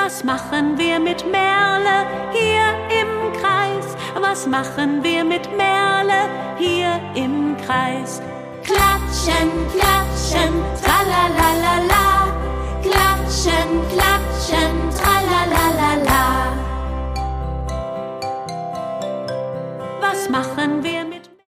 Was machen wir mit Merle hier im Kreis? Was machen wir mit Merle hier im Kreis? Klatschen, klatschen, tralalala, klatschen, klatschen.